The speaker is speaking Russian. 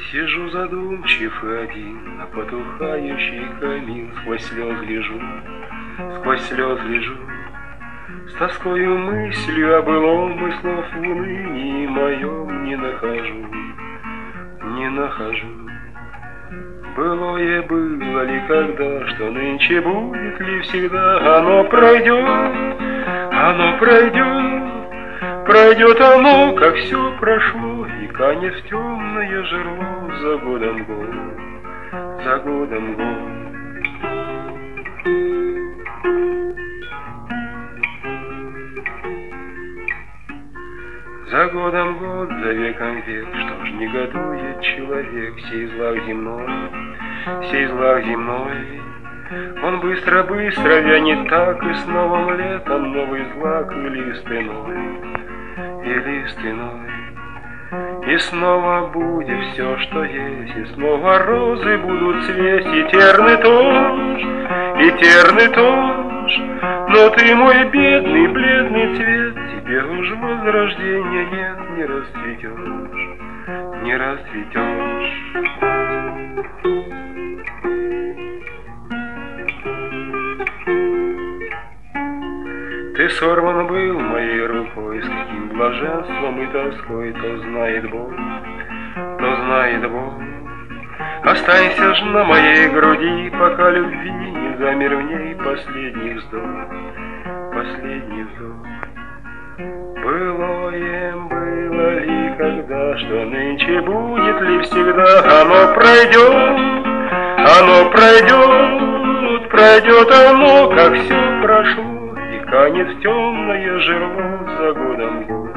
Сижу задумчив и один, на потухающий камин сквозь слез гляжу, с тоскою мыслью о былом и слов в унынии моем не нахожу. Былое было ли когда, что нынче будет ли всегда? Оно пройдет оно, как все прошло, и канет в темное жерло за годом год. За годом год, за веком век, что ж негодует человек сей злак земной. Он быстро вянет так, и с новым летом новый злак и лист иной. И снова будет все, что есть, и снова розы будут цвесть, и терны тоже. Но ты, мой бедный, бледный цвет, тебе уж возрождения нет, не расцветешь. Ты сорван был моей рукой, с каким блаженством и тоской, то знает Бог. Останься ж на моей груди, пока любви не замер в ней последний вздох. Былое было ли когда, что нынче будет ли всегда? Оно пройдет оно, как все прошло, и канет в темное жерло за годом год.